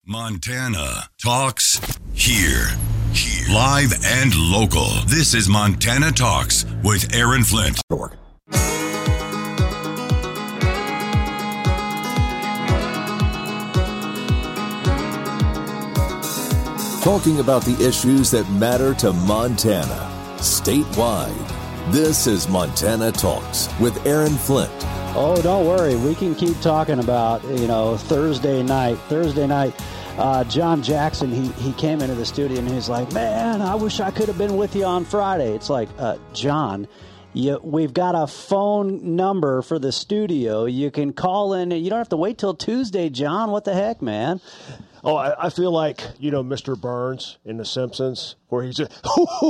Montana Talks here. Live and local. This is Montana Talks with Aaron Flint. Talking about the issues that matter to Montana, statewide. This is Montana Talks with Aaron Flint. Oh, don't worry. We can keep talking about, Thursday night. John Jackson, he came into the studio and he's like, man, I wish I could have been with you on Friday. It's like, John, we've got a phone number for the studio. You can call in. You don't have to wait till Tuesday, John. What the heck, man? Oh, I feel like, Mr. Burns in The Simpsons, where he's just,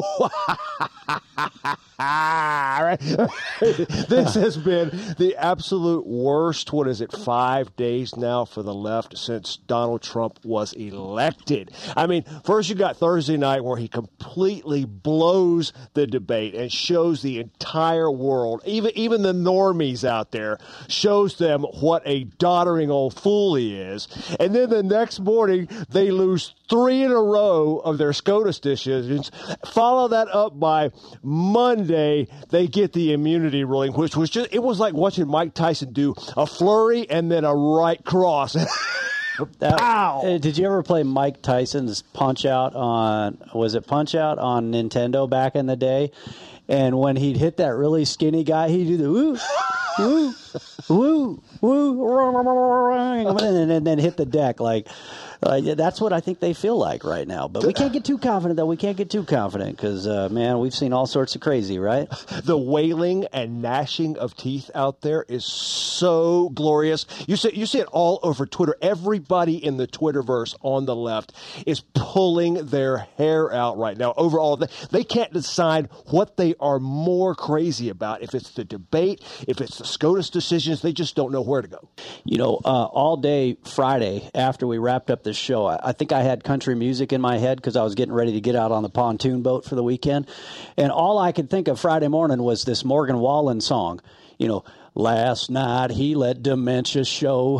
This has been the absolute worst, 5 days now for the left since Donald Trump was elected. I mean, first you got Thursday night where he completely blows the debate and shows the entire world, even the normies out there, shows them what a doddering old fool he is. And then the next morning, they lose 3 in a row of their SCOTUS decisions. Follow that up by Monday, they get the immunity ruling, which was just, it was like watching Mike Tyson do a flurry and then a right cross. Did you ever play Mike Tyson's Punch-Out on Nintendo back in the day? And when he'd hit that really skinny guy, he'd do the woo, woo, woo, woo, and then hit the deck like that's what I think they feel like right now. But we can't get too confident, though. We can't get too confident because, man, we've seen all sorts of crazy, right? The wailing and gnashing of teeth out there is so glorious. You see it all over Twitter. Everybody in the Twitterverse on the left is pulling their hair out right now. Overall, they can't decide what they are more crazy about. If it's the debate, if it's the SCOTUS decisions, they just don't know where to go. All day Friday after we wrapped up the show, I think I had country music in my head because I was getting ready to get out on the pontoon boat for the weekend. And all I could think of Friday morning was this Morgan Wallen song, last night he let dementia show,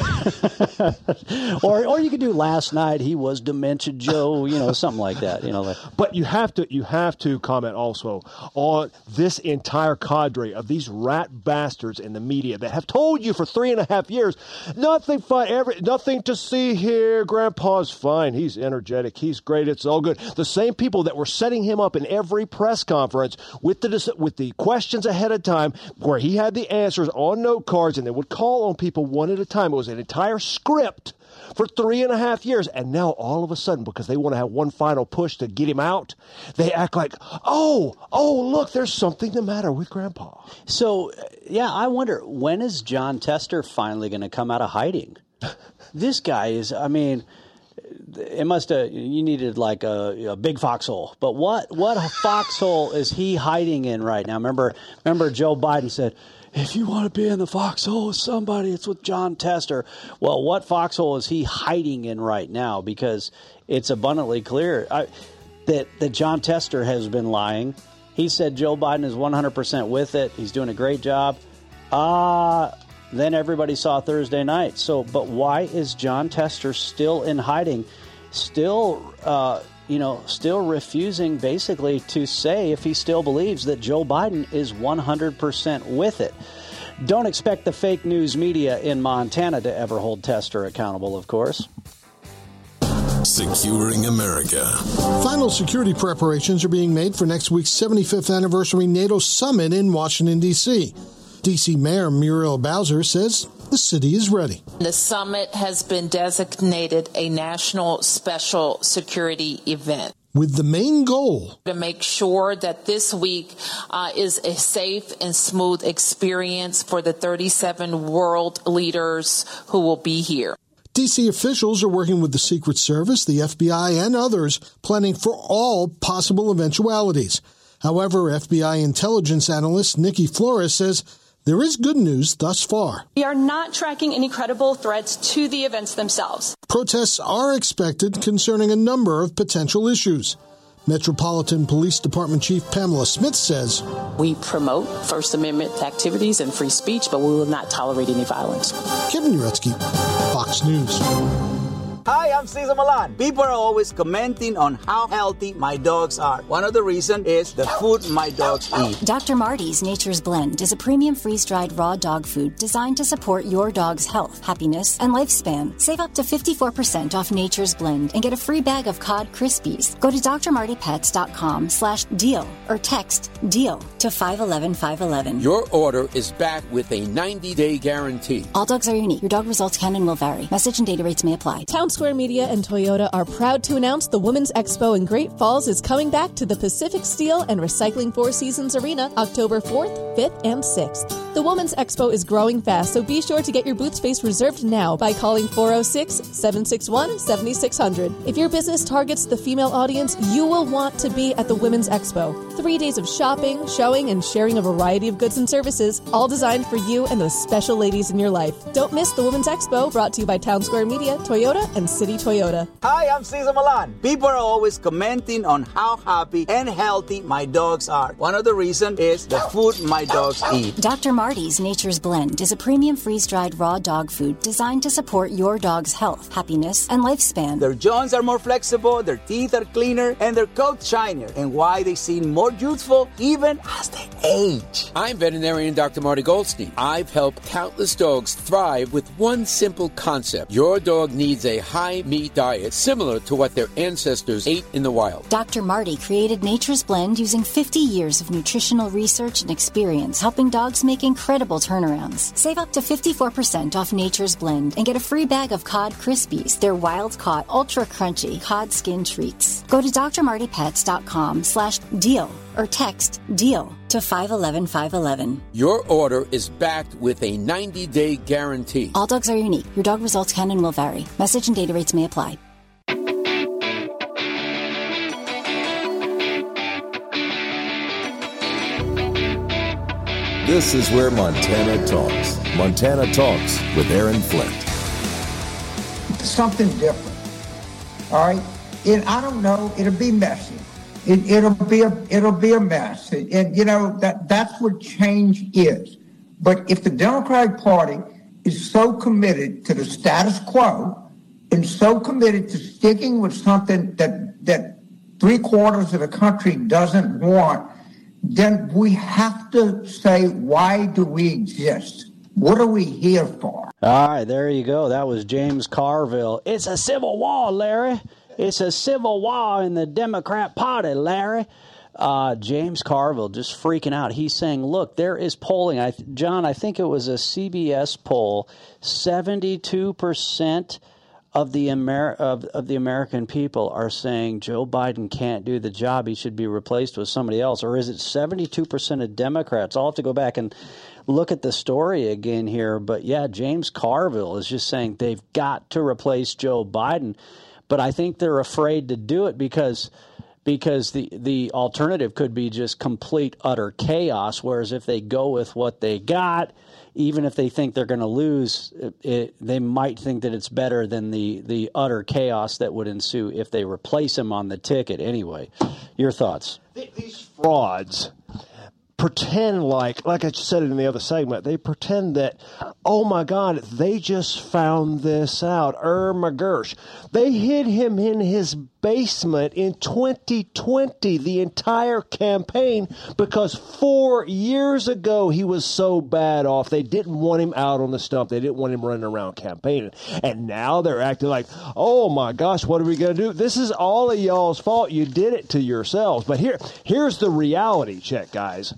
or you could do last night he was Dementia Joe, something like that, But you have to comment also on this entire cadre of these rat bastards in the media that have told you for 3.5 years, nothing to see here. Grandpa's fine. He's energetic. He's great. It's all good. The same people that were setting him up in every press conference with the questions ahead of time, where he had the answers on note cards, and they would call on people one at a time. It was an entire script for 3.5 years, and now all of a sudden, because they want to have one final push to get him out, they act like, oh, look, there's something the matter with Grandpa. So, I wonder, when is Jon Tester finally going to come out of hiding? This guy is, it must have, you needed like a big foxhole. But what foxhole is he hiding in right now? Remember Joe Biden said, if you want to be in the foxhole with somebody, it's with Jon Tester. Well, what foxhole is he hiding in right now? Because it's abundantly clear that Jon Tester has been lying. He said Joe Biden is 100% with it. He's doing a great job. Then everybody saw Thursday night. But why is Jon Tester still in hiding? Still refusing basically to say if he still believes that Joe Biden is 100% with it. Don't expect the fake news media in Montana to ever hold Tester accountable, of course. Securing America. Final security preparations are being made for next week's 75th anniversary NATO summit in Washington, D.C. D.C. Mayor Muriel Bowser says the city is ready. The summit has been designated a national special security event, with the main goal to make sure that this week is a safe and smooth experience for the 37 world leaders who will be here. D.C. officials are working with the Secret Service, the FBI, and others, planning for all possible eventualities. However, FBI intelligence analyst Nikki Flores says there is good news thus far. We are not tracking any credible threats to the events themselves. Protests are expected concerning a number of potential issues. Metropolitan Police Department Chief Pamela Smith says, we promote First Amendment activities and free speech, but we will not tolerate any violence. Kevin Uretsky, Fox News. Hi, I'm Cesar Milan. People are always commenting on how healthy my dogs are. One of the reasons is the food my dogs eat. Dr. Marty's Nature's Blend is a premium freeze-dried raw dog food designed to support your dog's health, happiness, and lifespan. Save up to 54% off Nature's Blend and get a free bag of Cod Krispies. Go to drmartypets.com/deal or text DEAL to 511-511. Your order is back with a 90-day guarantee. All dogs are unique. Your dog results can and will vary. Message and data rates may apply. Town Square Media and Toyota are proud to announce the Women's Expo in Great Falls is coming back to the Pacific Steel and Recycling Four Seasons Arena October 4th, 5th, and 6th. The Women's Expo is growing fast, so be sure to get your booth space reserved now by calling 406-761-7600. If your business targets the female audience, you will want to be at the Women's Expo. 3 days of shopping, showing, and sharing a variety of goods and services, all designed for you and those special ladies in your life. Don't miss the Women's Expo, brought to you by Town Square Media, Toyota, and City Toyota. Hi, I'm Cesar Milan. People are always commenting on how happy and healthy my dogs are. One of the reasons is the food my dogs eat. Dr. Marty's Nature's Blend is a premium freeze-dried raw dog food designed to support your dog's health, happiness, and lifespan. Their joints are more flexible, their teeth are cleaner, and their coats shinier. And why they seem more youthful even as they age. I'm veterinarian Dr. Marty Goldstein. I've helped countless dogs thrive with one simple concept. Your dog needs a high-meat diet similar to what their ancestors ate in the wild. Dr. Marty created Nature's Blend using 50 years of nutritional research and experience, helping dogs make incredible turnarounds. Save up to 54% off Nature's Blend and get a free bag of Cod Krispies, their wild-caught, ultra-crunchy cod skin treats. Go to drmartypets.com/deal or text DEAL to 511-511. Your order is backed with a 90-day guarantee. All dogs are unique. Your dog results can and will vary. Message and data rates may apply. This is where Montana talks. Montana Talks with Aaron Flint. Something different. All right? And I don't know, it'll be messy. It'll be a mess. And you know, that's what change is. But if the Democratic Party is so committed to the status quo and so committed to sticking with something that 3/4 of the country doesn't want, then we have to say, why do we exist? What are we here for? All right, there you go. That was James Carville. It's a civil war, Larry. It's a civil war in the Democrat Party, Larry. James Carville just freaking out. He's saying, look, there is polling. John, I think it was a CBS poll. 72% of the American people are saying Joe Biden can't do the job. He should be replaced with somebody else. Or is it 72% of Democrats? I'll have to go back and look at the story again here. But, yeah, James Carville is just saying they've got to replace Joe Biden. But I think they're afraid to do it because the alternative could be just complete, utter chaos, whereas if they go with what they got, even if they think they're going to lose, they might think that it's better than the utter chaos that would ensue if they replace him on the ticket. Anyway, your thoughts? These frauds pretend like I said in the other segment, they pretend that, oh my God, they just found this out. My gosh. They hid him in his basement in 2020, the entire campaign, because 4 years ago he was so bad off. They didn't want him out on the stump. They didn't want him running around campaigning. And now they're acting like, oh my gosh, what are we going to do? This is all of y'all's fault. You did it to yourselves. But here's the reality check, guys.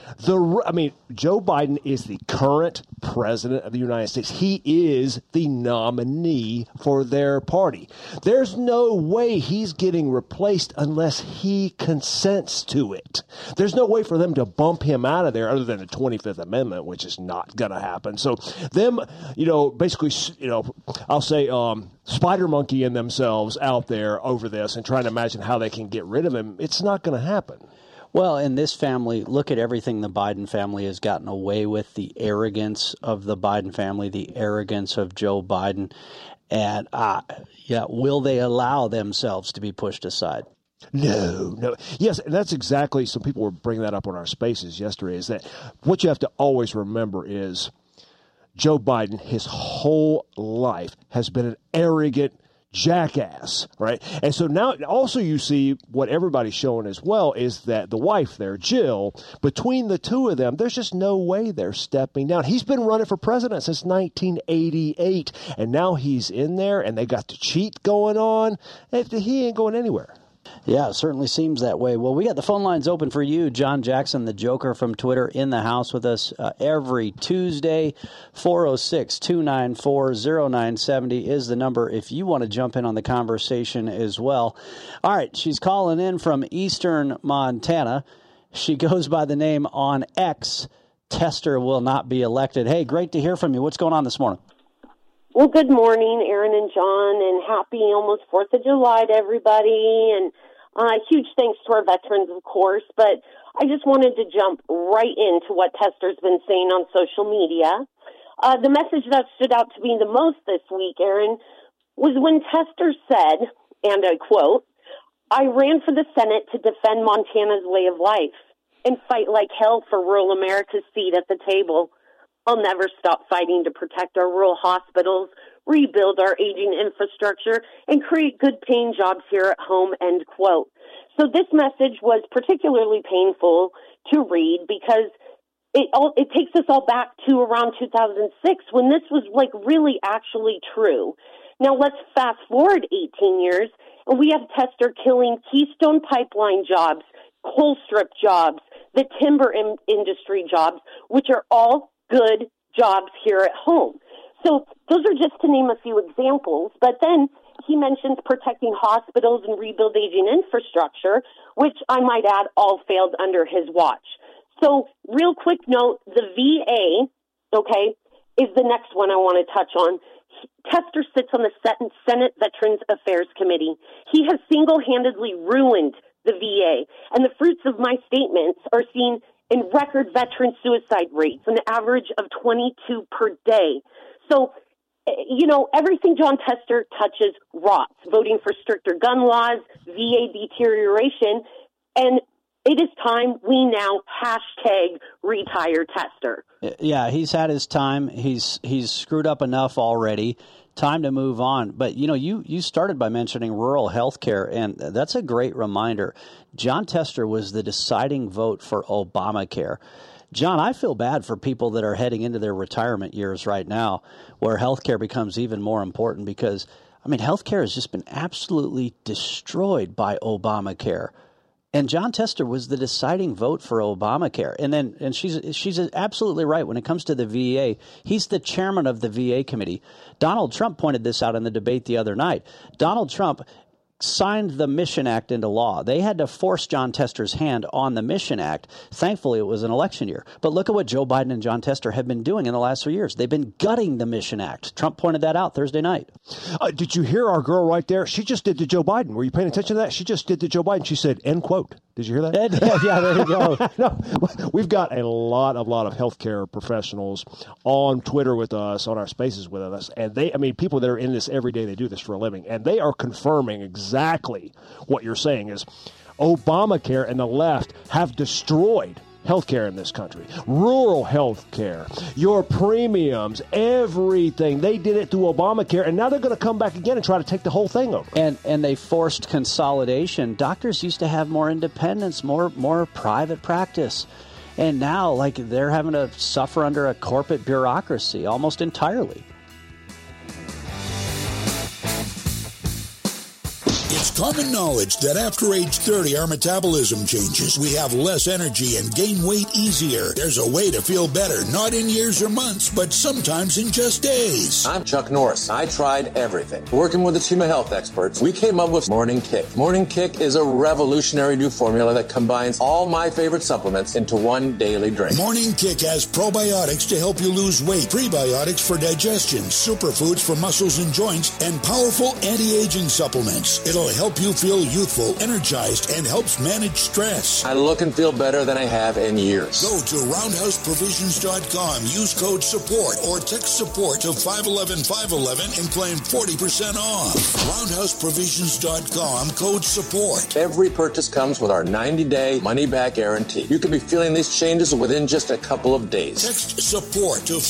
Joe Biden is the current president of the United States. He is the nominee for their party. There's no way he's getting replaced unless he consents to it. There's no way for them to bump him out of there other than the 25th Amendment, which is not going to happen. So them, basically, I'll say spider monkeying themselves out there over this and trying to imagine how they can get rid of him. It's not going to happen. Well, in this family, look at everything the Biden family has gotten away with, the arrogance of the Biden family, the arrogance of Joe Biden. And, will they allow themselves to be pushed aside? No. Yes, and that's exactly, some people were bringing that up on our spaces yesterday, is that what you have to always remember is Joe Biden, his whole life, has been an arrogant jackass, right? And so now also you see what everybody's showing as well is that the wife there, Jill, between the two of them, there's just no way they're stepping down. He's been running for president since 1988, and now he's in there, and they got the cheat going on. He ain't going anywhere. Yeah, it certainly seems that way. Well, we got the phone lines open for you. John Jackson, the Joker from Twitter, in the house with us every Tuesday. 406-294-0970 is the number if you want to jump in on the conversation as well. All right, she's calling in from eastern Montana. She goes by the name on X, Tester will not be elected. Hey, great to hear from you. What's going on this morning? Well, good morning, Aaron and John, and happy almost 4th of July to everybody, and huge thanks to our veterans, of course, but I just wanted to jump right into what Tester's been saying on social media. The message that stood out to me the most this week, Aaron, was when Tester said, and I quote, "I ran for the Senate to defend Montana's way of life and fight like hell for rural America's seat at the table. I'll never stop fighting to protect our rural hospitals, rebuild our aging infrastructure, and create good-paying jobs here at home," end quote. So this message was particularly painful to read because it takes us all back to around 2006 when this was like really actually true. Now let's fast forward 18 years, and we have Tester killing Keystone Pipeline jobs, coal strip jobs, the timber industry jobs, which are all good jobs here at home. So those are just to name a few examples. But then he mentions protecting hospitals and rebuild aging infrastructure, which I might add all failed under his watch. So real quick note, the VA, okay, is the next one I want to touch on. Tester sits on the Senate Veterans Affairs Committee. He has single-handedly ruined the VA, and the fruits of my statements are seen in record veteran suicide rates, an average of 22 per day. So, you know, everything John Tester touches rots. Voting for stricter gun laws, VA deterioration, and it is time we now #retire Tester. Yeah, he's had his time. He's screwed up enough already. Time to move on. But, you know, you started by mentioning rural health care, and that's a great reminder. John Tester was the deciding vote for Obamacare. John, I feel bad for people that are heading into their retirement years right now where health care becomes even more important because, I mean, health care has just been absolutely destroyed by Obamacare. And John Tester was the deciding vote for Obamacare. And she's absolutely right. When it comes to the VA, he's the chairman of the VA committee. Donald Trump pointed this out in the debate the other night. Donald Trump signed the Mission Act into law. They had to force John Tester's hand on the Mission Act. Thankfully, it was an election year. But look at what Joe Biden and John Tester have been doing in the last 3 years. They've been gutting the Mission Act. Trump pointed that out Thursday night. Did you hear our girl right there? She just did to Joe Biden. Were you paying attention to that? She just did to Joe Biden. She said, end quote. Did you hear that? Yeah, there you go. No, we've got a lot of healthcare professionals on Twitter with us, on our spaces with us, and people that are in this every day, they do this for a living, and they are confirming exactly what you're saying is Obamacare and the left have destroyed healthcare in this country. Rural healthcare, your premiums, everything. They did it through Obamacare, and now they're going to come back again and try to take the whole thing over. And they forced consolidation. Doctors used to have more independence, more private practice. And now, like, they're having to suffer under a corporate bureaucracy almost entirely. It's common knowledge that after age 30, our metabolism changes. We have less energy and gain weight easier. There's a way to feel better, not in years or months, but sometimes in just days. I'm Chuck Norris. I tried everything. Working with a team of health experts, we came up with Morning Kick. Morning Kick is a revolutionary new formula that combines all my favorite supplements into one daily drink. Morning Kick has probiotics to help you lose weight, prebiotics for digestion, superfoods for muscles and joints, and powerful anti-aging supplements. It'll help you feel youthful, energized, and helps manage stress. I look and feel better than I have in years. Go to roundhouseprovisions.com, use code SUPPORT, or text SUPPORT to 511-511 and claim 40% off. roundhouseprovisions.com, code SUPPORT. Every purchase comes with our 90-day money-back guarantee. You can be feeling these changes within just a couple of days. Text SUPPORT to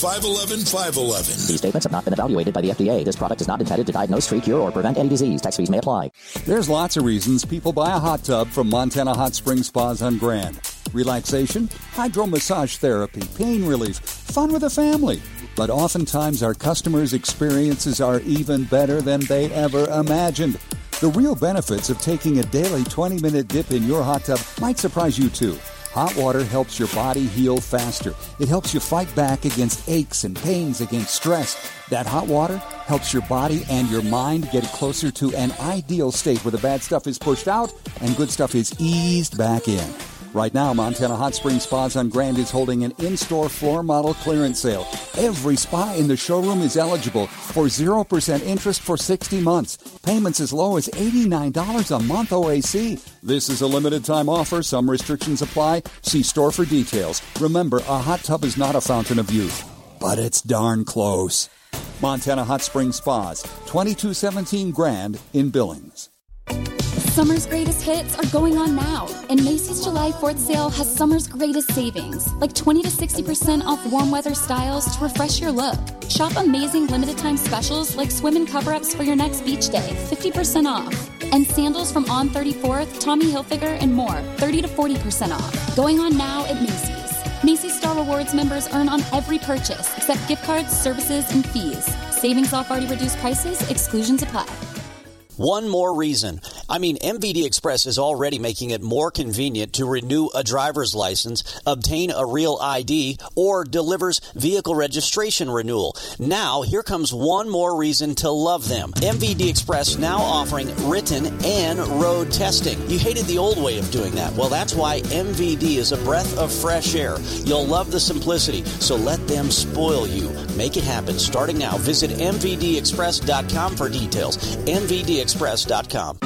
511-511. These statements have not been evaluated by the FDA. This product is not intended to diagnose, treat, cure, or prevent any disease. Tax fees may apply. There's lots of reasons people buy a hot tub from Montana Hot Spring Spas on Grand. Relaxation, hydro massage therapy, pain relief, fun with the family. But oftentimes our customers' experiences are even better than they ever imagined. The real benefits of taking a daily 20-minute dip in your hot tub might surprise you too. Hot water helps your body heal faster. It helps you fight back against aches and pains, against stress. That hot water helps your body and your mind get closer to an ideal state where the bad stuff is pushed out and good stuff is eased back in. Right now, Montana Hot Spring Spas on Grand is holding an in-store floor model clearance sale. Every spa in the showroom is eligible for 0% interest for 60 months. Payments as low as $89 a month OAC. This is a limited time offer. Some restrictions apply. See store for details. Remember, a hot tub is not a fountain of youth, but it's darn close. Montana Hot Spring Spas, 2217 Grand in Billings. Summer's greatest hits are going on now, and Macy's July 4th sale has summer's greatest savings, like 20 to 60% off warm weather styles to refresh your look. Shop amazing limited time specials like swim and cover-ups for your next beach day, 50% off. And sandals from On 34th, Tommy Hilfiger, and more, 30 to 40% off. Going on now at Macy's. Macy's Star Rewards members earn on every purchase, except gift cards, services, and fees. Savings off already reduced prices, exclusions apply. One more reason. MVD Express is already making it more convenient to renew a driver's license, obtain a real ID, or delivers vehicle registration renewal. Now, here comes one more reason to love them. MVD Express now offering written and road testing. You hated the old way of doing that. Well, that's why MVD is a breath of fresh air. You'll love the simplicity, so let them spoil you. Make it happen starting now. Visit MVDExpress.com for details. MVDExpress.com.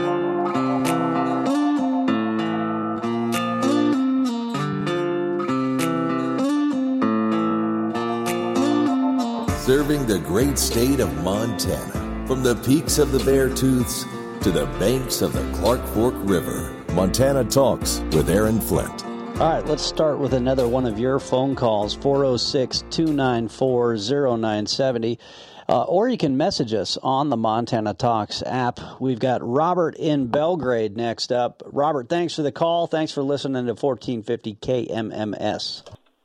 Serving the great state of Montana, from the peaks of the Beartooths to the banks of the Clark Fork River. Montana Talks with Aaron Flint. All right, let's start with another one of your phone calls, 406-294-0970. Or you can message us on the Montana Talks app. We've got Robert in Belgrade next up. Robert, thanks for the call. Thanks for listening to 1450 KMMS.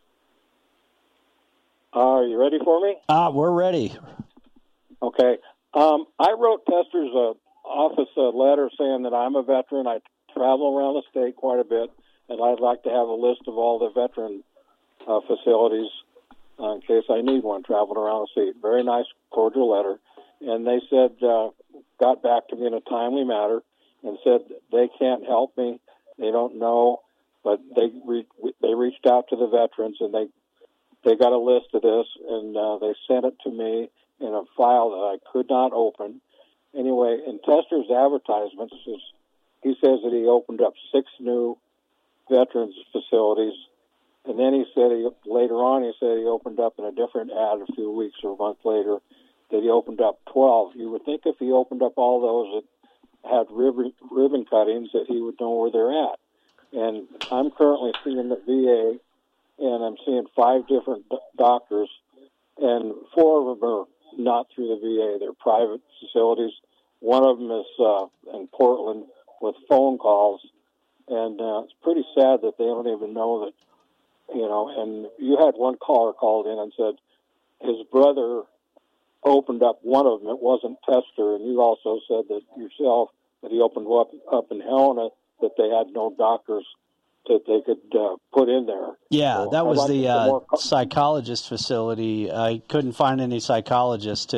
Are you ready for me? We're ready. Okay. I wrote Tester's office a letter saying that I'm a veteran. I travel around the state quite a bit, and I'd like to have a list of all the veteran facilities in case I need one traveling around the state. Very nice, cordial letter. And they said, got back to me in a timely manner and said they can't help me. They don't know, but they reached out to the veterans, and they got a list of this, and they sent it to me in a file that I could not open. Anyway, in Tester's advertisements, he says that he opened up 6 new veterans facilities, and then he said later on he opened up in a different ad a few weeks or a month later that he opened up 12. You would think if he opened up all those that had ribbon cuttings that he would know where they're at. And I'm currently seeing the VA, and I'm seeing 5 different doctors, and 4 of them are not through the VA. They're private facilities. One of them is in Portland with phone calls, and it's pretty sad that they don't even know that, and you had one caller called in and said his brother opened up one of them. It wasn't Tester, and you also said that yourself that he opened up in Helena that they had no doctors that they could put in there. Yeah, so that was the psychologist facility. I couldn't find any psychologists to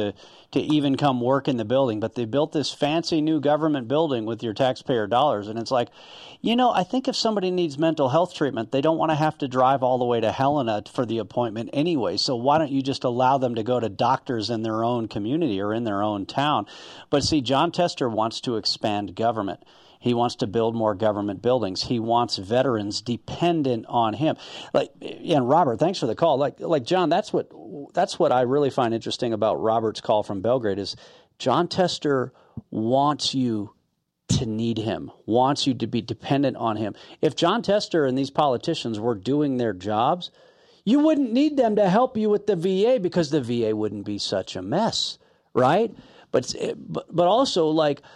to even come work in the building. But they built this fancy new government building with your taxpayer dollars. And it's like, I think if somebody needs mental health treatment, they don't want to have to drive all the way to Helena for the appointment anyway. So why don't you just allow them to go to doctors in their own community or in their own town? But see, Jon Tester wants to expand government. He wants to build more government buildings. He wants veterans dependent on him. And Robert, thanks for the call. Like John, that's what I really find interesting about Robert's call from Belgrade is Jon Tester wants you to need him, wants you to be dependent on him. If Jon Tester and these politicians were doing their jobs, you wouldn't need them to help you with the VA because the VA wouldn't be such a mess, right? But also,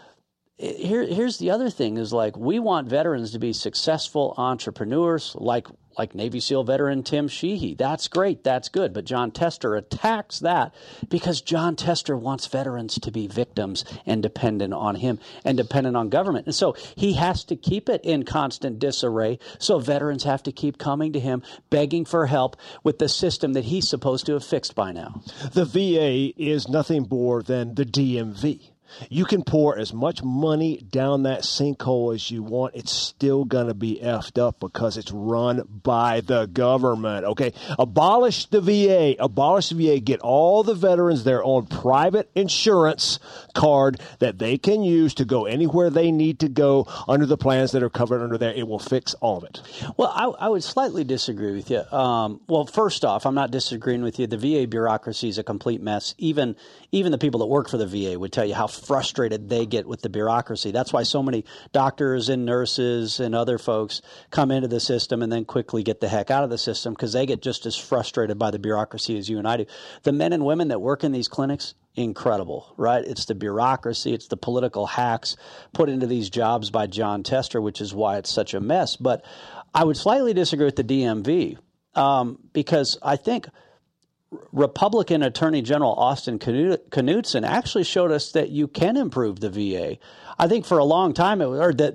here's the other thing is we want veterans to be successful entrepreneurs like Navy SEAL veteran Tim Sheehy. That's great. That's good. But Jon Tester attacks that because Jon Tester wants veterans to be victims and dependent on him and dependent on government. And so he has to keep it in constant disarray. So veterans have to keep coming to him, begging for help with the system that he's supposed to have fixed by now. The VA is nothing more than the DMV. You can pour as much money down that sinkhole as you want. It's still going to be effed up because it's run by the government. Okay, abolish the VA. Abolish the VA. Get all the veterans their own private insurance card that they can use to go anywhere they need to go under the plans that are covered under there. It will fix all of it. Well, I would slightly disagree with you. Well, first off, I'm not disagreeing with you. The VA bureaucracy is a complete mess. Even the people that work for the VA would tell you how frustrated they get with the bureaucracy. That's why so many doctors and nurses and other folks come into the system and then quickly get the heck out of the system because they get just as frustrated by the bureaucracy as you and I do. The men and women that work in these clinics, incredible, right? It's the bureaucracy, it's the political hacks put into these jobs by Jon Tester, which is why it's such a mess. But I would slightly disagree with the DMV because I think Republican Attorney General Austin Knudsen actually showed us that you can improve the VA. I think for a long time, the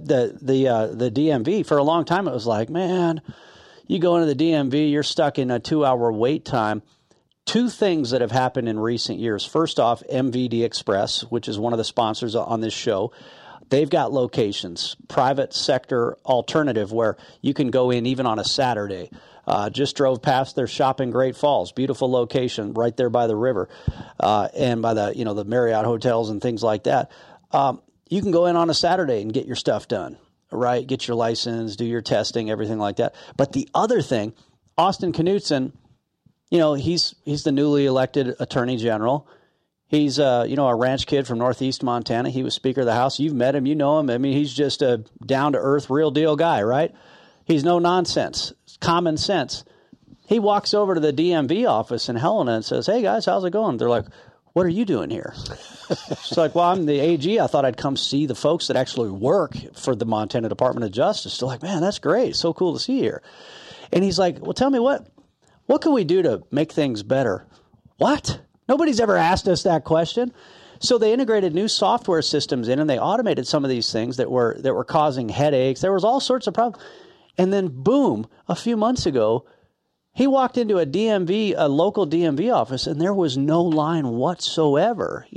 DMV, for a long time, it was like, man, you go into the DMV, you're stuck in a 2-hour wait time. Two things that have happened in recent years. First off, MVD Express, which is one of the sponsors on this show, they've got locations, private sector alternative, where you can go in even on a Saturday. Just drove past their shop in Great Falls, beautiful location right there by the river, and by the Marriott hotels and things like that. You can go in on a Saturday and get your stuff done, right? Get your license, do your testing, everything like that. But the other thing, Austin Knudsen, he's the newly elected Attorney General. He's a ranch kid from Northeast Montana. He was Speaker of the House. You've met him, you know him. I mean, he's just a down to earth, real deal guy, right? He's no nonsense. Common sense. He walks over to the DMV office in Helena and says, "Hey guys, how's it going?" They're like, "What are you doing here?" It's like, "Well, I'm the AG. I thought I'd come see the folks that actually work for the Montana Department of Justice." They're like, "Man, that's great. So cool to see you here." And he's like, "Well, tell me what can we do to make things better?" What? Nobody's ever asked us that question. So they integrated new software systems in, and they automated some of these things that were causing headaches. There was all sorts of problems. And then, boom, a few months ago, he walked into a local DMV office, and there was no line whatsoever,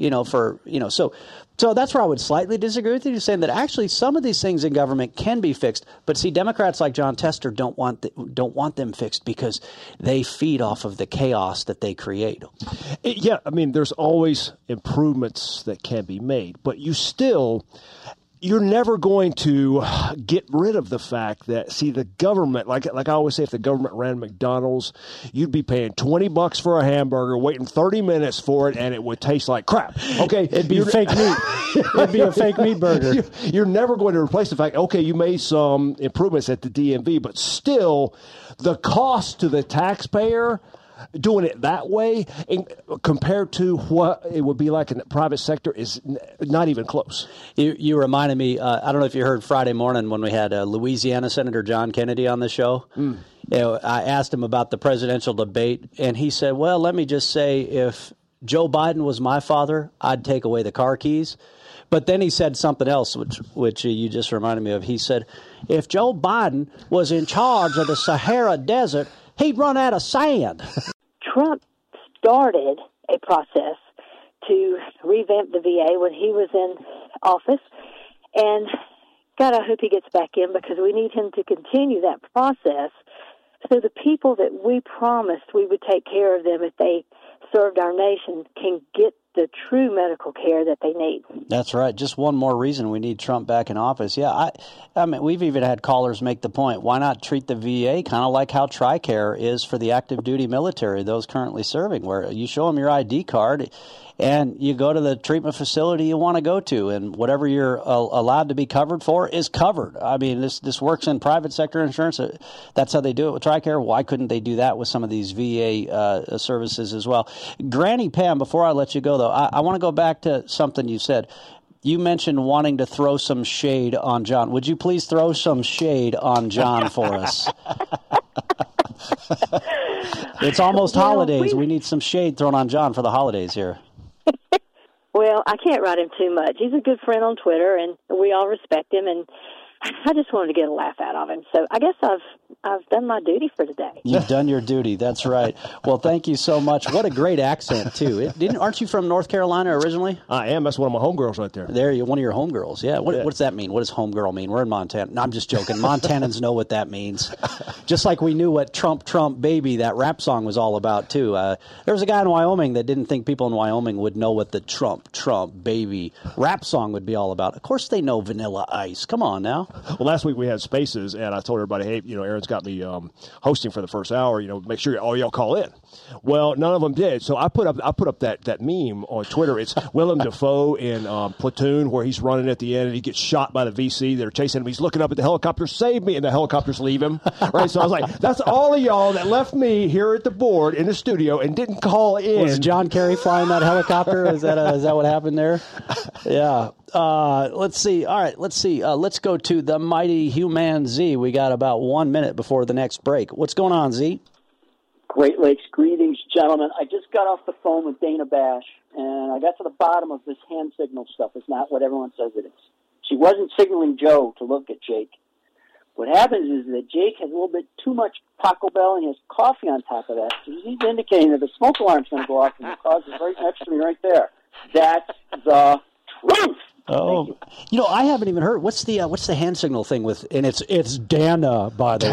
So that's where I would slightly disagree with you, saying that actually some of these things in government can be fixed. But see, Democrats like Jon Tester don't want them fixed because they feed off of the chaos that they create. Yeah, I mean, there's always improvements that can be made, but you're never going to get rid of the fact that, see, the government, like I always say, if the government ran McDonald's, you'd be paying $20 for a hamburger, waiting 30 minutes for it, and it would taste like crap. Okay, it'd be fake meat. It'd be a fake meat burger. You're never going to replace the fact, okay, you made some improvements at the DMV, but still, the cost to the taxpayer doing it that way compared to what it would be like in the private sector is not even close. You reminded me, I don't know if you heard Friday morning when we had Louisiana Senator John Kennedy on the show. I asked him about the presidential debate, and he said, well, let me just say, if Joe Biden was my father, I'd take away the car keys. But then he said something else, which you just reminded me of. He said, if Joe Biden was in charge of the Sahara Desert, he'd run out of sand. Trump started a process to revamp the VA when he was in office. And God, I hope he gets back in, because we need him to continue that process so the people that we promised we would take care of them if they served our nation can get the true medical care that they need. That's right. Just one more reason we need Trump back in office. Yeah, I mean, we've even had callers make the point, why not treat the VA kind of like how TRICARE is for the active duty military, those currently serving, where you show them your ID card and you go to the treatment facility you want to go to, and whatever you're allowed to be covered for is covered. I mean, this works in private sector insurance. That's how they do it with TRICARE. Why couldn't they do that with some of these VA services as well? Granny Pam, before I let you go, though, I want to go back to something you said. You mentioned wanting to throw some shade on John. Would you please throw some shade on John for us? It's almost holidays. We need some shade thrown on John for the holidays here. Well, I can't write him too much. He's a good friend on Twitter, and we all respect him, and I just wanted to get a laugh out of him. So I guess I've done my duty for today. You've done your duty. That's right. Well, thank you so much. What a great accent, too. Aren't you from North Carolina originally? I am. That's one of my homegirls right there. There, you're one of your homegirls. Yeah. What does that mean? What does homegirl mean? We're in Montana. No, I'm just joking. Montanans know what that means. Just like we knew what Trump, Trump, Baby, that rap song was all about, too. There was a guy in Wyoming that didn't think people in Wyoming would know what the Trump, Trump, Baby rap song would be all about. Of course they know Vanilla Ice. Come on now. Well, last week we had Spaces, and I told everybody, hey, Aaron's got me hosting for the first hour. Make sure all y'all call in. Well, none of them did. So I put up that meme on Twitter. It's Willem Dafoe in Platoon, where he's running at the end and he gets shot by the VC. They're chasing him. He's looking up at the helicopter, save me, and the helicopters leave him. Right. So I was like, that's all of y'all that left me here at the board in the studio and didn't call in. Was John Kerry flying that helicopter? Is that what happened there? Yeah. Let's see. All right, let's see. Let's go to the mighty Human Z. We got about 1 minute before the next break. What's going on, Z? Great Lakes greetings, gentlemen. I just got off the phone with Dana Bash, and I got to the bottom of this hand signal stuff. It's not what everyone says it is. She wasn't signaling Joe to look at Jake. What happens is that Jake has a little bit too much Taco Bell and he has coffee on top of that. So he's indicating that the smoke alarm's going to go off, and the cause is right next to me right there. That's the truth. Oh, I haven't even heard. What's the hand signal thing with? And it's Dana, by the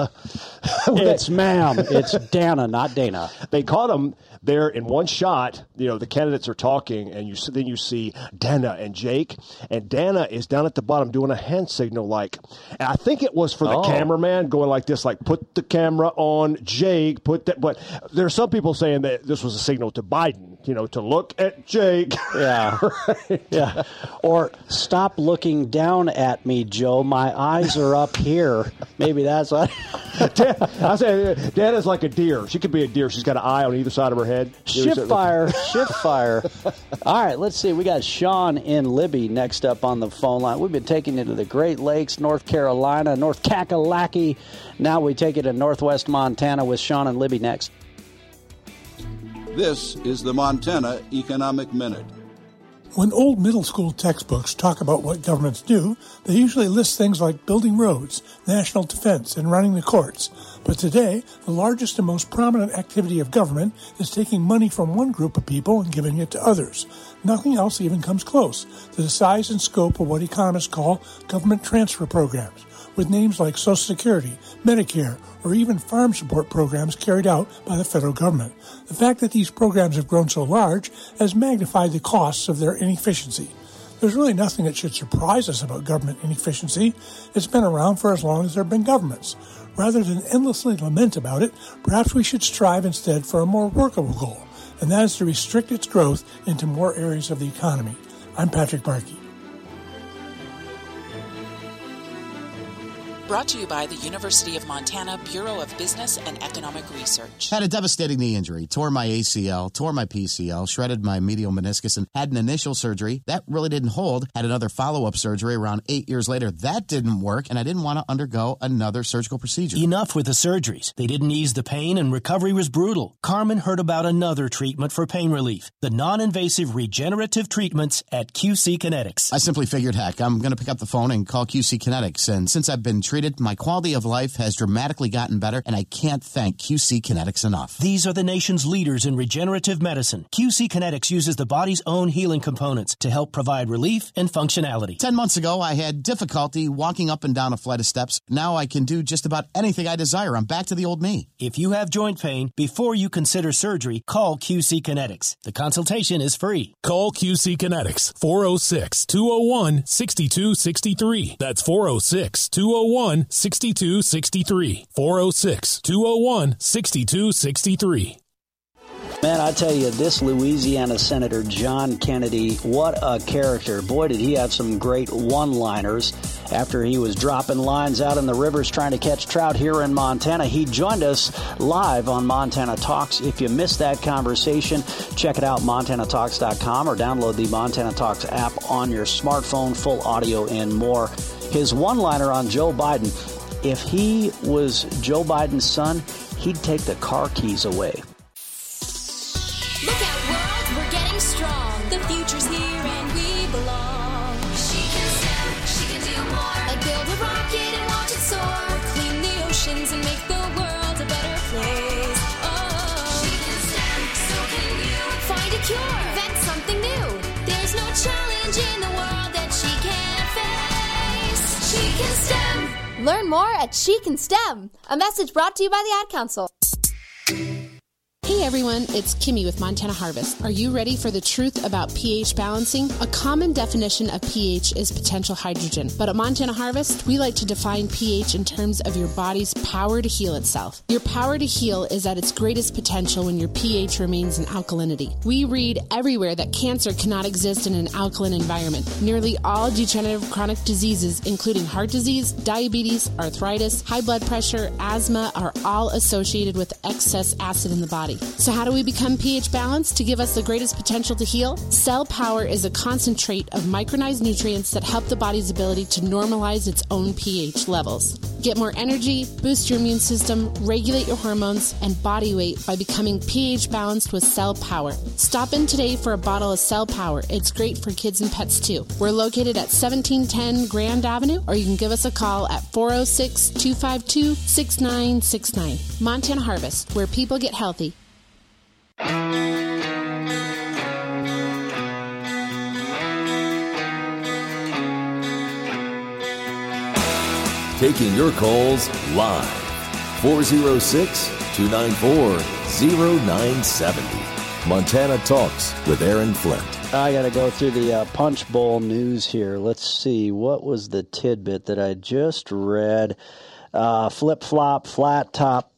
way. It's ma'am. It's Dana, not Dana. They caught him there in one shot. The candidates are talking, and then you see Dana and Jake, and Dana is down at the bottom doing a hand signal, and I think it was for the cameraman going like this, like put the camera on Jake, but there's some people saying that this was a signal to Biden, to look at Jake. Yeah. Right. Yeah. Or stop looking down at me, Joe. My eyes are up here. Maybe that's what. I say Dana's like a deer. She could be a deer. She's got an eye on either side of her head. Shift fire. All right, let's see. We got Sean in Libby next up on the phone line. We've been taking it to the Great Lakes, North Carolina, North Kakalaki. Now we take it to Northwest Montana with Sean and Libby next. This is the Montana Economic Minute. When old middle school textbooks talk about what governments do, they usually list things like building roads, national defense, and running the courts. But today, the largest and most prominent activity of government is taking money from one group of people and giving it to others. Nothing else even comes close to the size and scope of what economists call government transfer programs, with names like Social Security, Medicare, or even farm support programs carried out by the federal government. The fact that these programs have grown so large has magnified the costs of their inefficiency. There's really nothing that should surprise us about government inefficiency. It's been around for as long as there have been governments. Rather than endlessly lament about it, perhaps we should strive instead for a more workable goal, and that is to restrict its growth into more areas of the economy. I'm Patrick Markey. Brought to you by the University of Montana Bureau of Business and Economic Research. Had a devastating knee injury, tore my ACL, tore my PCL, shredded my medial meniscus, and had an initial surgery. That really didn't hold. Had another follow-up surgery around 8 years later. That didn't work, and I didn't want to undergo another surgical procedure. Enough with the surgeries. They didn't ease the pain, and recovery was brutal. Carmen heard about another treatment for pain relief, the non-invasive regenerative treatments at QC Kinetics. I simply figured, heck, I'm going to pick up the phone and call QC Kinetics, and since I've been treated treated, my quality of life has dramatically gotten better, and I can't thank QC Kinetics enough. These are the nation's leaders in regenerative medicine. QC Kinetics uses the body's own healing components to help provide relief and functionality. 10 months ago, I had difficulty walking up and down a flight of steps. Now I can do just about anything I desire. I'm back to the old me. If you have joint pain, before you consider surgery, call QC Kinetics. The consultation is free. Call QC Kinetics, 406-201-6263. That's 406-201-6263. 406-201-6263. Man, I tell you, this Louisiana Senator John Kennedy, what a character. Boy, did he have some great one-liners after he was dropping lines out in the rivers trying to catch trout here in Montana. He joined us live on Montana Talks. If you missed that conversation, check it out, MontanaTalks.com, or download the Montana Talks app on your smartphone, full audio and more. His one-liner on Joe Biden, if he was Joe Biden's son, he'd take the car keys away. Look out, world, we're getting strong. The future's here and we belong. She can STEM, she can do more. Like build a rocket and watch it soar. Or clean the oceans and make the world a better place. Oh, she can STEM, so can you. Find a cure, invent something new. There's no challenge in the world that she can't face. She can STEM. Learn more at She Can STEM. A message brought to you by the Ad Council. Hey everyone, it's Kimmy with Montana Harvest. Are you ready for the truth about pH balancing? A common definition of pH is potential hydrogen, but at Montana Harvest, we like to define pH in terms of your body's power to heal itself. Your power to heal is at its greatest potential when your pH remains in alkalinity. We read everywhere that cancer cannot exist in an alkaline environment. Nearly all degenerative chronic diseases, including heart disease, diabetes, arthritis, high blood pressure, asthma, are all associated with excess acid in the body. So how do we become pH balanced to give us the greatest potential to heal? Cell Power is a concentrate of micronized nutrients that help the body's ability to normalize its own pH levels. Get more energy, boost your immune system, regulate your hormones, and body weight by becoming pH balanced with Cell Power. Stop in today for a bottle of Cell Power. It's great for kids and pets too. We're located at 1710 Grand Avenue, or you can give us a call at 406-252-6969. Montana Harvest, where people get healthy. Taking your calls live. 406-294-0970. Montana Talks with Aaron Flint. I got to go through the Punch Bowl news here. Let's see. What was the tidbit that I just read? Flip-flop, flat top.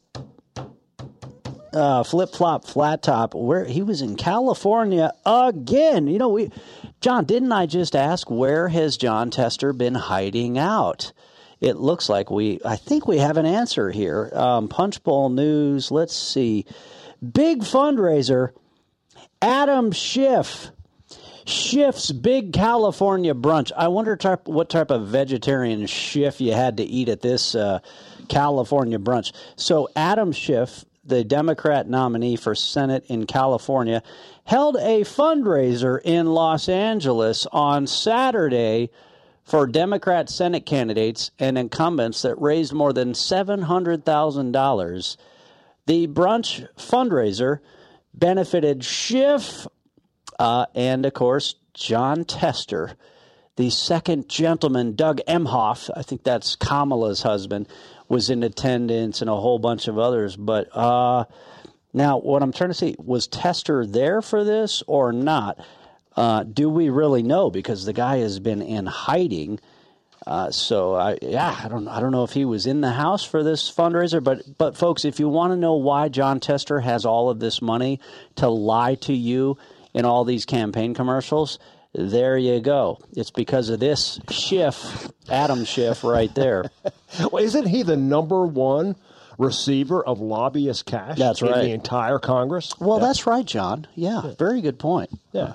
Flip-flop, flat top, where he was in California again. You know, John, didn't I just ask, where has Jon Tester been hiding out? It looks like I think we have an answer here. Punch Bowl news, let's see. Big fundraiser, Adam Schiff. Schiff's Big California Brunch. I wonder what type of vegetarian Schiff you had to eat at this California brunch. So Adam Schiff, the Democrat nominee for Senate in California, held a fundraiser in Los Angeles on Saturday for Democrat Senate candidates and incumbents that raised more than $700,000. The brunch fundraiser benefited Schiff and, of course, Jon Tester. The second gentleman, Doug Emhoff, I think that's Kamala's husband, was in attendance, and a whole bunch of others. But now what I'm trying to see, was Tester there for this or not? Do we really know? Because the guy has been in hiding. I don't know if he was in the house for this fundraiser. But folks, if you want to know why Jon Tester has all of this money to lie to you in all these campaign commercials, there you go. It's because of this Schiff, Adam Schiff, right there. Well, isn't he the number one receiver of lobbyist cash in the entire Congress? Well, that's right, John. Yeah, very good point. Yeah,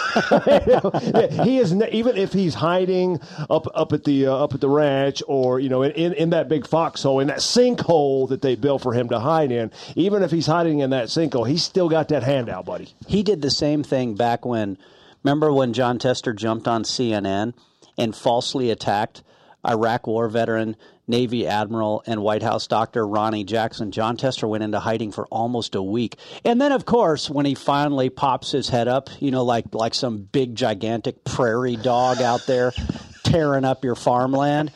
he is. Even if he's hiding up at the ranch, or in that big foxhole, in that sinkhole that they built for him to hide in. Even if he's hiding in that sinkhole, he's still got that handout, buddy. He did the same thing back when. Remember when Jon Tester jumped on CNN and falsely attacked Iraq War veteran, Navy Admiral, and White House Dr. Ronnie Jackson, Jon Tester went into hiding for almost a week. And then, of course, when he finally pops his head up, like some big, gigantic prairie dog out there tearing up your farmland,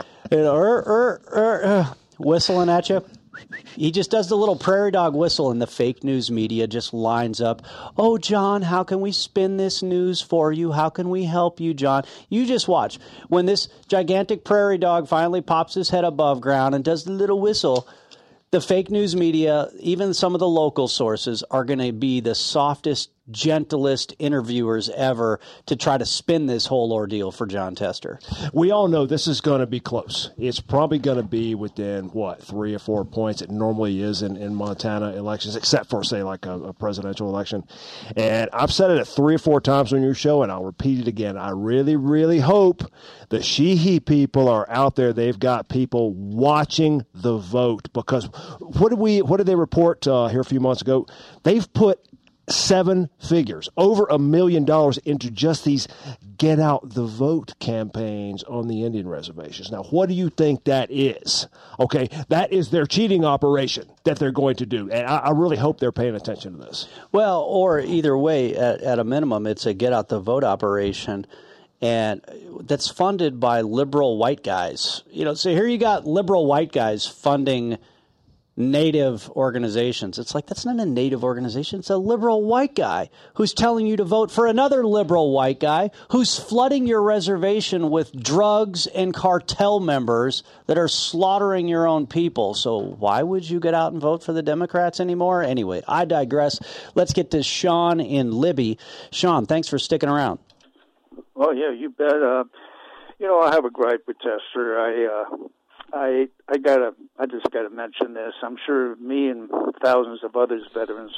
whistling at you. He just does the little prairie dog whistle, and the fake news media just lines up. Oh, John, how can we spin this news for you? How can we help you, John? You just watch. When this gigantic prairie dog finally pops his head above ground and does the little whistle, the fake news media, even some of the local sources, are going to be the softest, gentlest interviewers ever to try to spin this whole ordeal for Jon Tester. We all know this is going to be close. It's probably going to be within, 3 or 4 points. It normally is in Montana elections, except for, say, like a presidential election. And I've said it 3 or 4 times on your show, and I'll repeat it again. I really, really hope the he people are out there. They've got people watching the vote, because what did they report here a few months ago? They've put 7 figures, over $1 million into just these get out the vote campaigns on the Indian reservations. Now, what do you think that is? Okay, that is their cheating operation that they're going to do. And I really hope they're paying attention to this. Well, or either way, at a minimum, it's a get out the vote operation. And that's funded by liberal white guys. So here you got liberal white guys funding Native organizations. It's like, that's not a Native organization. It's a liberal white guy who's telling you to vote for another liberal white guy who's flooding your reservation with drugs and cartel members that are slaughtering your own people. So why would you get out and vote for the Democrats anymore? Anyway, I digress. Let's get to Sean in Libby. Sean, thanks for sticking around. Oh, yeah, you bet. I have a gripe with Tester. I just gotta mention this. I'm sure me and thousands of others veterans,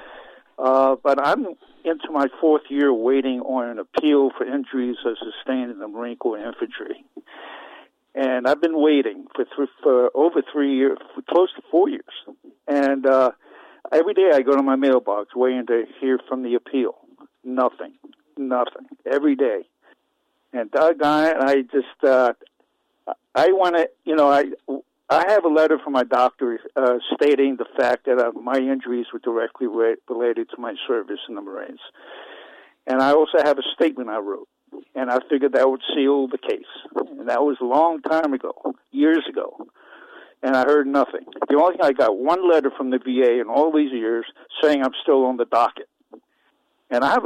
but I'm into my 4th year waiting on an appeal for injuries sustained in the Marine Corps infantry, and I've been waiting for over 3 years, for close to 4 years, and every day I go to my mailbox waiting to hear from the appeal. Nothing, every day, and doggone it, I just. I want to, I have a letter from my doctor stating the fact that my injuries were directly related to my service in the Marines. And I also have a statement I wrote, and I figured that would seal the case. And that was a long time ago, years ago, and I heard nothing. The only thing, I got one letter from the VA in all these years saying I'm still on the docket. And I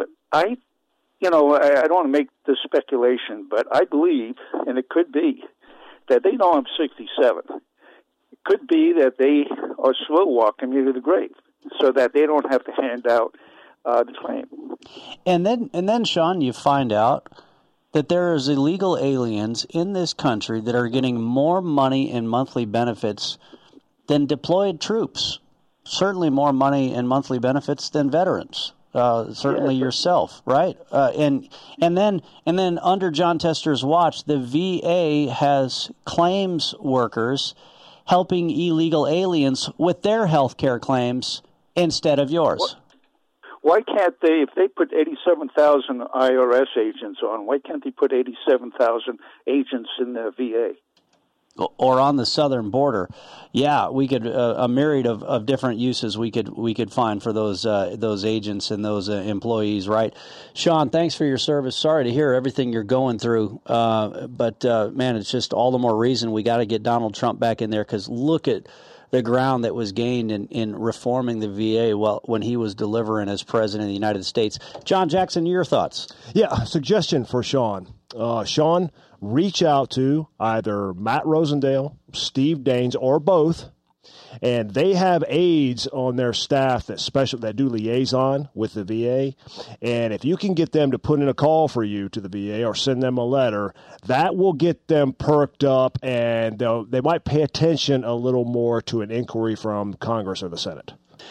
don't want to make this speculation, but I believe, and it could be, that they know I'm 67. It could be that they are slow walking me to the grave so that they don't have to hand out the claim. And then, Sean, you find out that there is illegal aliens in this country that are getting more money in monthly benefits than deployed troops. Certainly more money in monthly benefits than veterans. Certainly yourself, right? And then under Jon Tester's watch, the VA has claims workers helping illegal aliens with their health care claims instead of yours. Why can't they, if they put 87,000 IRS agents on, why can't they put 87,000 agents in the VA? Or on the southern border? Yeah, we could a myriad of different uses we could find for those agents and those employees, right? Sean, thanks for your service. Sorry to hear everything you're going through, but man, it's just all the more reason we got to get Donald Trump back in there, because look at the ground that was gained in reforming the VA when he was delivering as president of the United States. John Jackson, your thoughts? Yeah, suggestion for Sean. Sean, reach out to either Matt Rosendale, Steve Daines, or both, and they have aides on their staff that do liaison with the VA. And if you can get them to put in a call for you to the VA or send them a letter, that will get them perked up, and they might pay attention a little more to an inquiry from Congress or the Senate.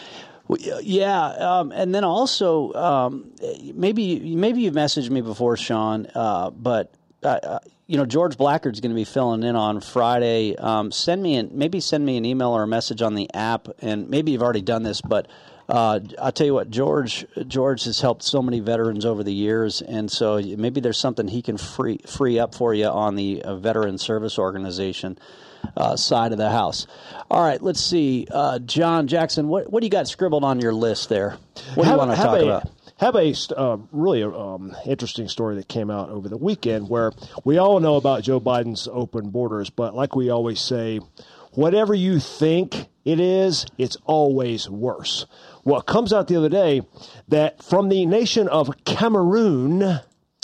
Yeah, and then also maybe you've messaged me before, Sean, but George Blackard's going to be filling in on Friday. Send me an email or a message on the app, and maybe you've already done this, but I'll tell you what, George has helped so many veterans over the years, and so maybe there's something he can free up for you on the Veteran Service Organization side of the house. All right, let's see. John Jackson, what do you got scribbled on your list there? What do you want to talk about? Have a really interesting story that came out over the weekend where we all know about Joe Biden's open borders, but like we always say, whatever you think it is, it's always worse. Well, it comes out the other day that from the nation of Cameroon, the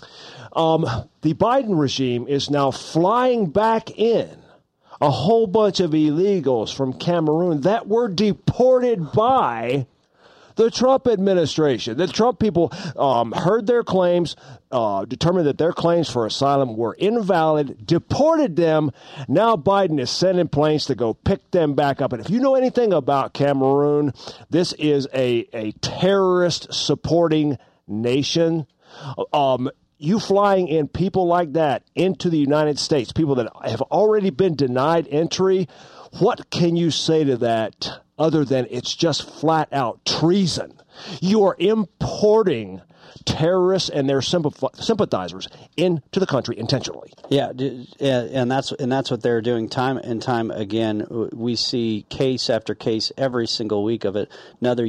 Biden regime is now flying back in a whole bunch of illegals from Cameroon that were deported by the Trump administration. The Trump people heard their claims, determined that their claims for asylum were invalid, deported them. Now Biden is sending planes to go pick them back up. And if you know anything about Cameroon, this is a terrorist supporting nation. You flying in people like that into the United States, people that have already been denied entry, what can you say to that other than it's just flat out treason? You are importing terrorists and their sympathizers into the country intentionally. Yeah, and that's what they're doing time and time again. We see case after case every single week of it. Another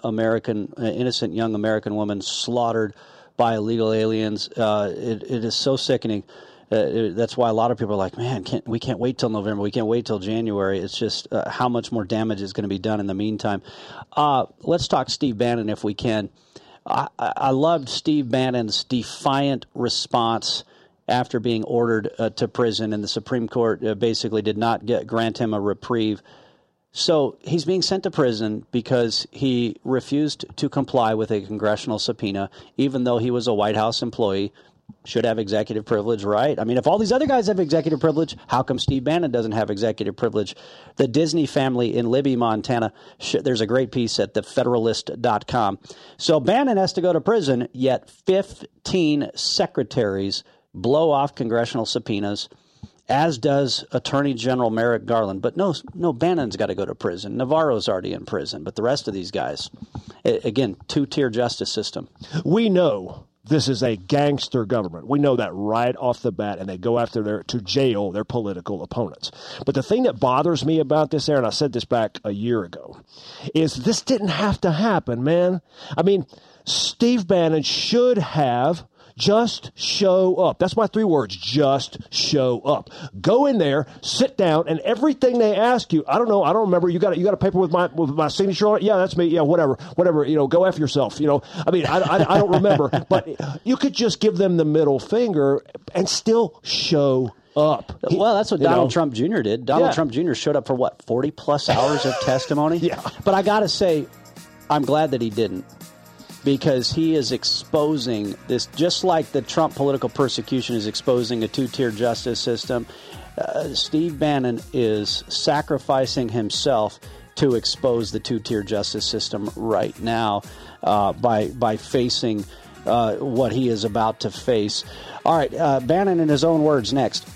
innocent young American woman slaughtered by illegal aliens. It is so sickening. That's why a lot of people are like, man, we can't wait till November. We can't wait till January. It's just how much more damage is going to be done in the meantime. Let's talk Steve Bannon if we can. I loved Steve Bannon's defiant response after being ordered to prison, and the Supreme Court basically did not grant him a reprieve. So he's being sent to prison because he refused to comply with a congressional subpoena, even though he was a White House employee. Should have executive privilege, right? I mean, if all these other guys have executive privilege, how come Steve Bannon doesn't have executive privilege? The Disney family in Libby, Montana, there's a great piece at thefederalist.com. So Bannon has to go to prison, yet 15 secretaries blow off congressional subpoenas, as does Attorney General Merrick Garland. But no, Bannon's got to go to prison. Navarro's already in prison, but the rest of these guys, again, two-tier justice system. We know this is a gangster government. We know that right off the bat, and they go after to jail their political opponents. But the thing that bothers me about this, Aaron, I said this back a year ago, is this didn't have to happen, man. I mean, Steve Bannon should have just show up. That's my 3 words, just show up. Go in there, sit down, and everything they ask you, I don't remember, you got a paper with my signature on it? Yeah, that's me. Yeah, whatever, go F yourself, I mean, I don't remember, but you could just give them the middle finger and still show up. Well, that's what Donald Trump Jr. did. Donald Trump Jr. showed up for 40 plus hours of testimony? Yeah. But I got to say, I'm glad that he didn't. Because he is exposing this, just like the Trump political persecution is exposing a two-tier justice system. Steve Bannon is sacrificing himself to expose the two-tier justice system right now by facing what he is about to face. All right, Bannon in his own words next.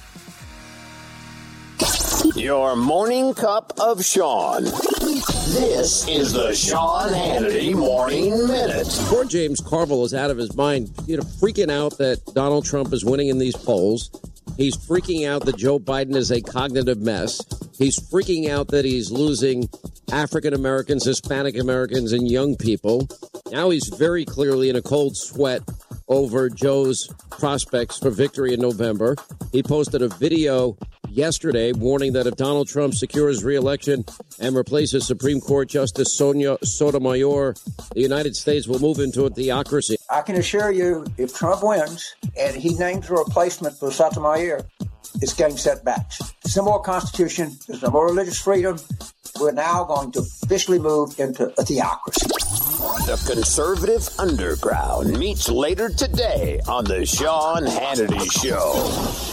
Your morning cup of Sean. This is the Sean Hannity Morning Minute. Poor James Carville is out of his mind, freaking out that Donald Trump is winning in these polls. He's freaking out that Joe Biden is a cognitive mess. He's freaking out that he's losing African Americans, Hispanic Americans, and young people. Now he's very clearly in a cold sweat over Joe's prospects for victory in November. He posted a video yesterday warning that if Donald Trump secures re-election and replaces Supreme Court Justice Sonia Sotomayor, the United States will move into a theocracy. I can assure you, if Trump wins and he names a replacement for Sotomayor, it's game setbacks. There's no more Constitution. There's no more religious freedom. We're now going to officially move into a theocracy. The conservative underground meets later today on the Sean Hannity Show.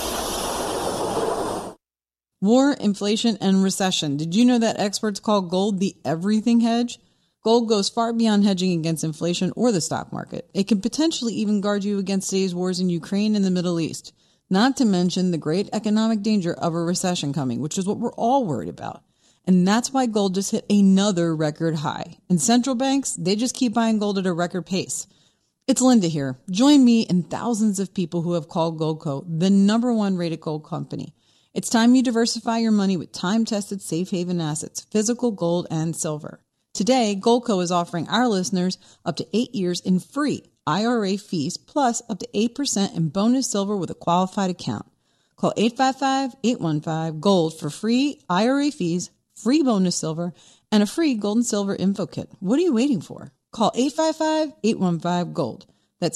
War, inflation, and recession. Did you know that experts call gold the everything hedge? Gold goes far beyond hedging against inflation or the stock market. It can potentially even guard you against today's wars in Ukraine and the Middle East. Not to mention the great economic danger of a recession coming, which is what we're all worried about. And that's why gold just hit another record high. And central banks, they just keep buying gold at a record pace. It's Linda here. Join me and thousands of people who have called Goldco the #1 rated gold company. It's time you diversify your money with time-tested safe haven assets, physical gold and silver. Today, Goldco is offering our listeners up to 8 years in free IRA fees plus up to 8% in bonus silver with a qualified account. Call 855-815-GOLD for free IRA fees, free bonus silver, and a free gold and silver info kit. What are you waiting for? Call 855-815-GOLD. That's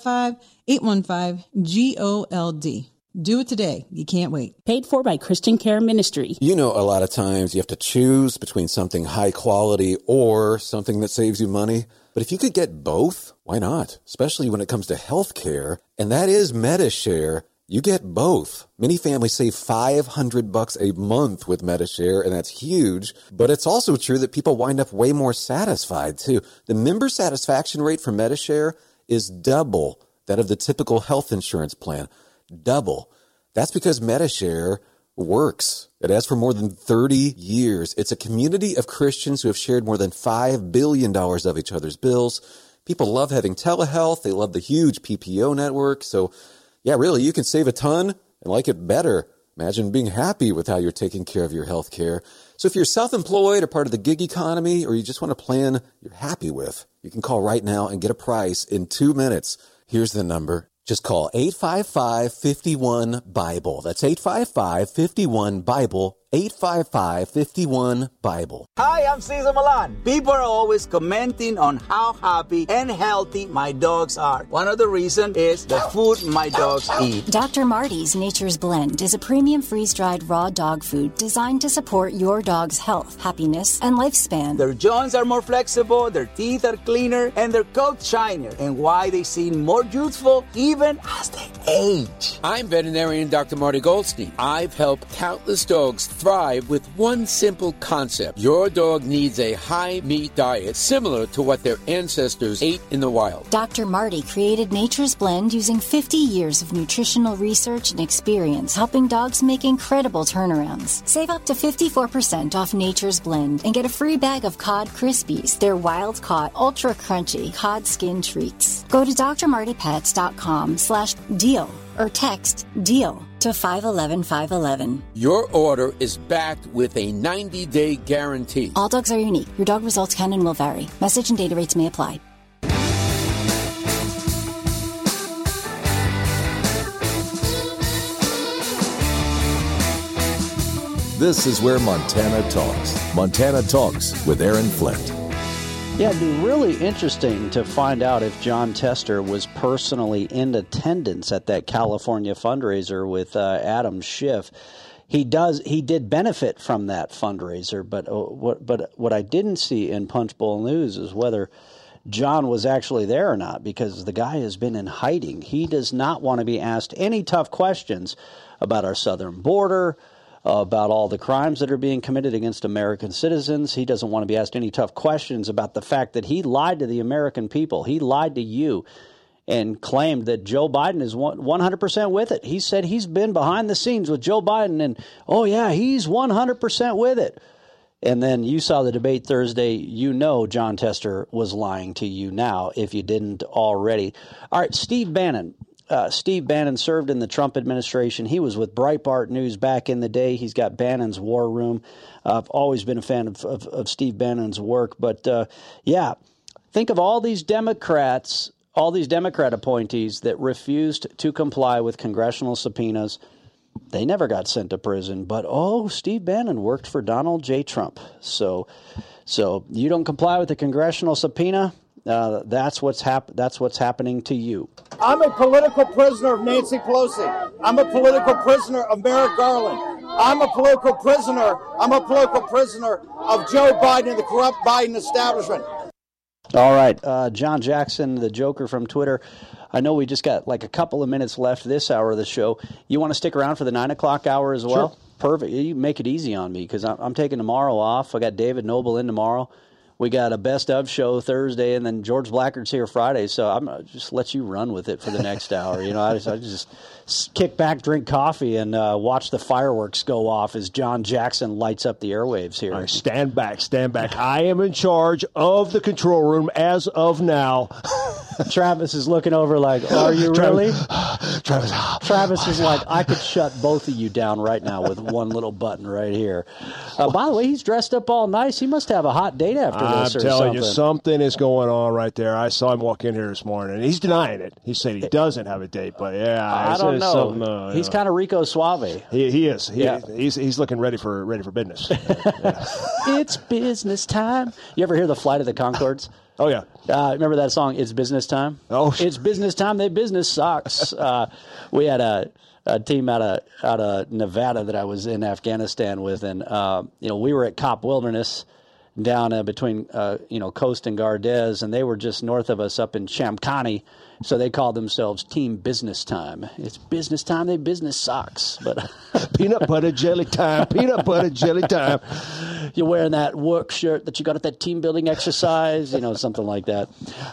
855-815-GOLD. Do it today. You can't wait. Paid for by Christian Care Ministry. You know, a lot of times you have to choose between something high quality or something that saves you money. But if you could get both, why not? Especially when it comes to health care. And that is MediShare. You get both. Many families save $500 a month with MediShare, and that's huge. But it's also true that people wind up way more satisfied, too. The member satisfaction rate for MediShare is double that of the typical health insurance plan. Double. That's because MediShare works. It has for more than 30 years. It's a community of Christians who have shared more than $5 billion of each other's bills. People love having telehealth. They love the huge PPO network. So, yeah, really, you can save a ton and like it better. Imagine being happy with how you're taking care of your health care. So if you're self-employed or part of the gig economy, or you just want a plan you're happy with, you can call right now and get a price in 2 minutes. Here's the number. Just call 855-51-BIBLE. That's 855-51-BIBLE. 855-51-BIBLE. Hi, I'm Cesar Milan. People are always commenting on how happy and healthy my dogs are. One of the reasons is the food my dogs eat. Dr. Marty's Nature's Blend is a premium freeze-dried raw dog food designed to support your dog's health, happiness, and lifespan. Their joints are more flexible, their teeth are cleaner, and their coats shinier. And why they seem more youthful even as they age. I'm veterinarian Dr. Marty Goldstein. I've helped countless dogs thrive with one simple concept. Your dog needs a high-meat diet similar to what their ancestors ate in the wild. Dr. Marty created Nature's Blend using 50 years of nutritional research and experience, helping dogs make incredible turnarounds. Save up to 54% off Nature's Blend and get a free bag of Cod Krispies. They're wild-caught, ultra-crunchy cod skin treats. Go to drmartypets.com/deal or text DEAL to 511-511. Your order is backed with a 90-day guarantee. All dogs are unique. Your dog results can and will vary. Message and data rates may apply. This is where Montana talks. Montana Talks with Aaron Flint. Yeah, it'd be really interesting to find out if Jon Tester was personally in attendance at that California fundraiser with Adam Schiff. He did benefit from that fundraiser, but what I didn't see in Punchbowl News is whether John was actually there or not, because the guy has been in hiding. He does not want to be asked any tough questions about our southern border, about all the crimes that are being committed against American citizens. He doesn't want to be asked any tough questions about the fact that he lied to the American people. He lied to you and claimed that Joe Biden is 100% with it. He said he's been behind the scenes with Joe Biden, and, oh, yeah, he's 100% with it. And then you saw the debate Thursday. You know Jon Tester was lying to you now, if you didn't already. All right, Steve Bannon. Steve Bannon served in the Trump administration. He was with Breitbart News back in the day. He's got Bannon's War Room. I've always been a fan of Steve Bannon's work. But, yeah, think of all these Democrat appointees that refused to comply with congressional subpoenas. They never got sent to prison. But, Steve Bannon worked for Donald J. Trump. So you don't comply with the congressional subpoena, that's what's happening to you. I'm a political prisoner of Nancy Pelosi. I'm a political prisoner of Merrick Garland. I'm a political prisoner of Joe Biden and the corrupt Biden establishment. All right, John Jackson, the Joker from Twitter. I know we just got like a couple of minutes left this hour of the show. You want to stick around for the 9 o'clock hour as well? Sure. Perfect. You make it easy on me because I'm taking tomorrow off. I got David Noble in tomorrow. We got a best of show Thursday, and then George Blackard's here Friday. So I'm going to just let you run with it for the next hour. I just kick back, drink coffee, and watch the fireworks go off as John Jackson lights up the airwaves here. All right, stand back. I am in charge of the control room as of now. Travis is looking over like, are you really? Travis is like, I could shut both of you down right now with one little button right here. By the way, he's dressed up all nice. He must have a hot date after this or something. I'm telling you, something is going on right there. I saw him walk in here this morning, and he's denying it. He said he doesn't have a date, but I don't know. He's kind of Rico Suave. He is. He's looking ready for business. It's business time. You ever hear the Flight of the Conchords? Oh, yeah. Remember that song, It's Business Time? Oh, it's business time. They business socks. We had a team out of Nevada that I was in Afghanistan with, and we were at Cop Wilderness down between Coast and Gardez, and they were just north of us up in Shamkhani. So they called themselves Team Business Time. It's business time. They business socks, but peanut butter jelly time. Peanut butter jelly time. You're wearing that work shirt that you got at that team building exercise, something like that.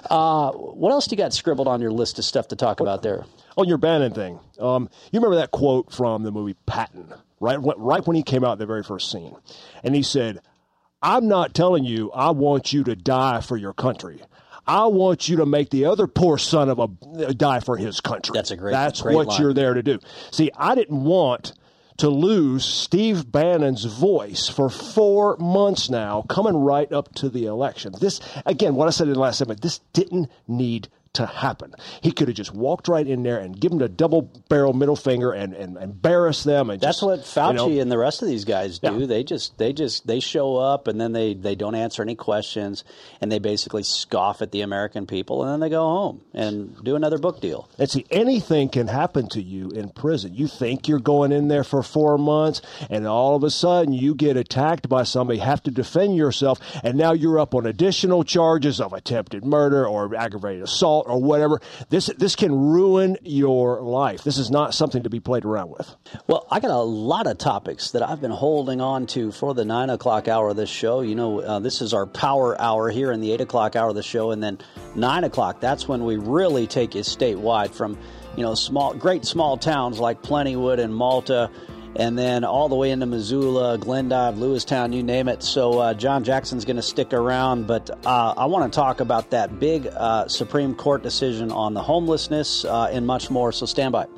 What else do you got scribbled on your list of stuff to talk about there? On your Bannon thing, you remember that quote from the movie Patton, right when he came out in the very first scene, and he said, "I'm not telling you I want you to die for your country. I want you to make the other poor son of a die for his country." That's great what line. You're there to do. See, I didn't want to lose Steve Bannon's voice for 4 months now, coming right up to the election. This, again, what I said in the last segment, this didn't need to happen. He could have just walked right in there and given a double-barrel middle finger and embarrass them. And that's what Fauci and the rest of these guys do. Yeah. They show up and then they don't answer any questions, and they basically scoff at the American people, and then they go home and do another book deal. And see, anything can happen to you in prison. You think you're going in there for 4 months, and all of a sudden you get attacked by somebody, have to defend yourself, and now you're up on additional charges of attempted murder or aggravated assault or whatever. This can ruin your life. This is not something to be played around with. Well, I got a lot of topics that I've been holding on to for the 9 o'clock hour of this show. This is our power hour here in the 8 o'clock hour of the show, and then 9 o'clock, that's when we really take you statewide from, great small towns like Plentywood and Malta, and then all the way into Missoula, Glendive, Lewistown, you name it. So John Jackson's going to stick around, but I want to talk about that big Supreme Court decision on the homelessness and much more, so stand by.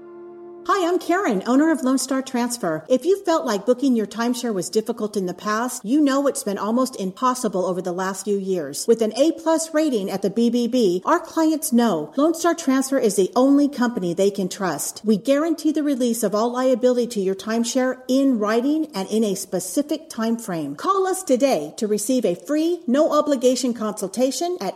Hi, I'm Karen, owner of Lone Star Transfer. If you felt like booking your timeshare was difficult in the past, you know it's been almost impossible over the last few years. With an A+ rating at the BBB, our clients know Lone Star Transfer is the only company they can trust. We guarantee the release of all liability to your timeshare in writing and in a specific time frame. Call us today to receive a free, no-obligation consultation at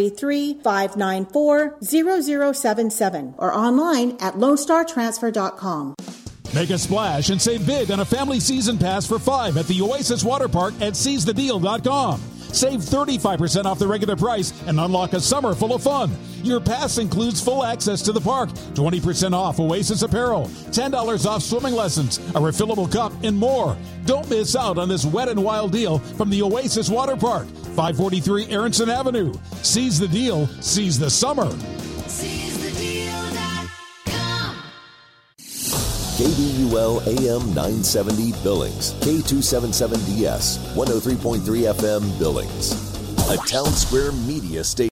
833-594-0077 or online at LoneStarTransfer.com. Make a splash and save big on a family season pass for 5 at the Oasis Water Park at SeizeTheDeal.com. Save 35% off the regular price and unlock a summer full of fun. Your pass includes full access to the park, 20% off Oasis apparel, $10 off swimming lessons, a refillable cup, and more. Don't miss out on this wet and wild deal from the Oasis Water Park, 543 Aronson Avenue. Seize the deal, seize the summer. KBUL AM 970 Billings, K277DS, 103.3 FM Billings. A Town Square Media Station.